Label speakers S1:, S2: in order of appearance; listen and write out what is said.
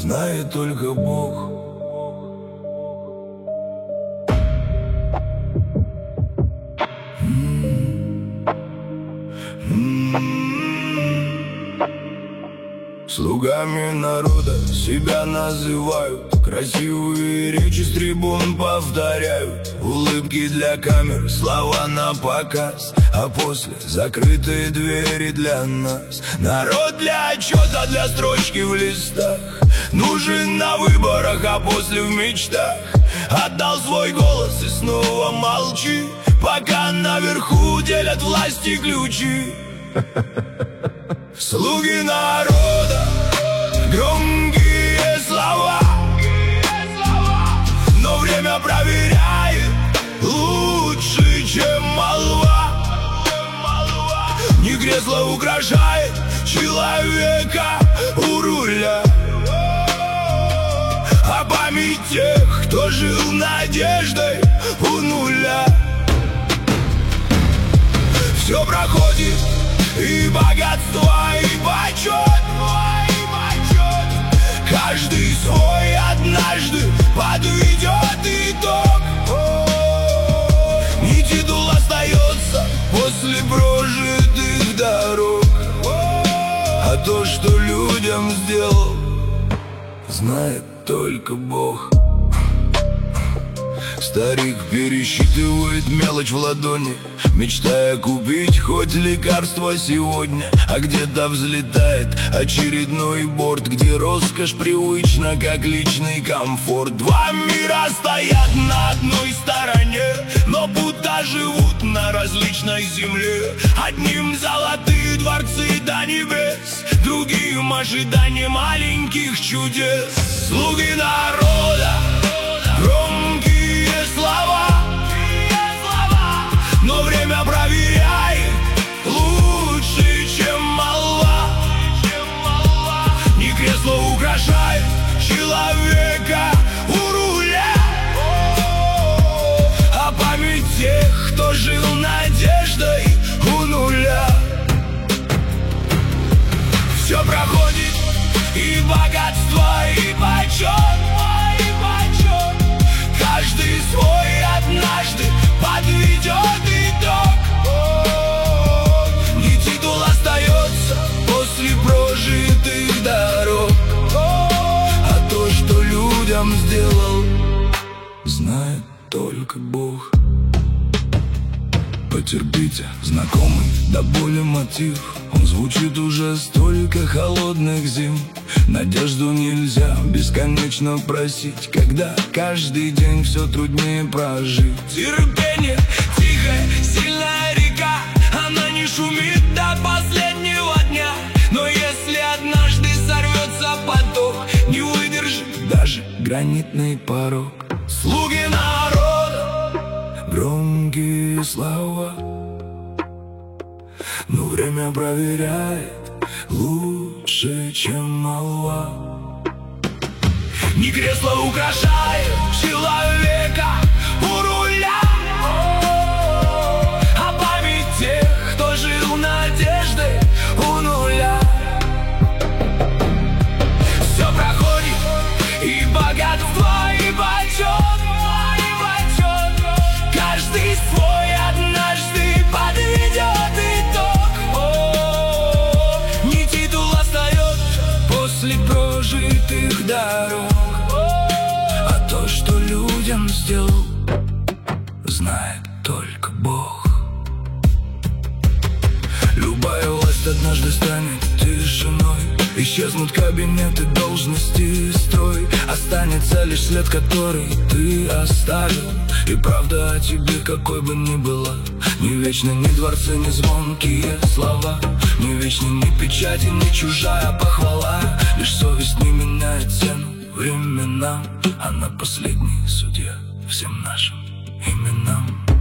S1: знает только Бог. Слугами народа себя называют, красивые речи с трибун повторяют, улыбки для камер, слова на показ, а после закрытые двери для нас. Народ для отчета, для строчки в листах, нужен на выборах, а после в мечтах. Отдал свой голос и снова молчи, пока наверху делят власти ключи. Слуги народа, громкие слова, но время проверяет лучше, чем молва. Не кресло украшает человека у руля, а память тех, кто жил надеждой у нуля. Все проходит, и богатство, и почет, каждый свой однажды подведет итог. И титул остается после прожитых дорог, а то, что людям сделал, знает только Бог. Старик пересчитывает мелочь в ладони, мечтая купить хоть лекарство сегодня. А где-то взлетает очередной борт, где роскошь привычна, как личный комфорт. Два мира стоят на одной стороне, но будто живут на различной земле. Одним золотые дворцы до небес, другим ожидание маленьких чудес. Слуги народа, громкие слова, но время проверяет лучше, чем молва. Не кресло украшает человека у руля, а память тех, кто жил надеждой у нуля. Все проходит, и богатство, и почет, каждый свой однажды подведет итог. Не титул остается после прожитых дорог, а то, что людям сделал, знает только Бог. Потерпите, знакомый до боли мотив, он звучит уже столько холодных зим. Надежду нельзя бесконечно просить, когда каждый день все труднее прожить. Терпение, тихая, сильная река, она не шумит до последнего дня. Но если однажды сорвется поток, не выдержит даже гранитный порог. Слуги народа, громкие слова, но время проверяет лучше, чем молва. Не кресло украшает человека у руля, а память тех, кто жил надеждой у нуля. Все проходит, и богатство, и почет, каждый свой однажды подведет итог. Не титул остается после прожитых дорог, а то, что людям сделал, знает только Бог. Любая власть однажды станет тишиной, исчезнут кабинеты, должности и строй. Останется лишь след, который ты оставил, и правда о тебе, какой бы ни была. Не вечны ни дворцы, ни звонкие слова, не вечны ни печати, ни чужая похвала. Лишь совесть не меняет цену временам, она последний судья всем нашим именам.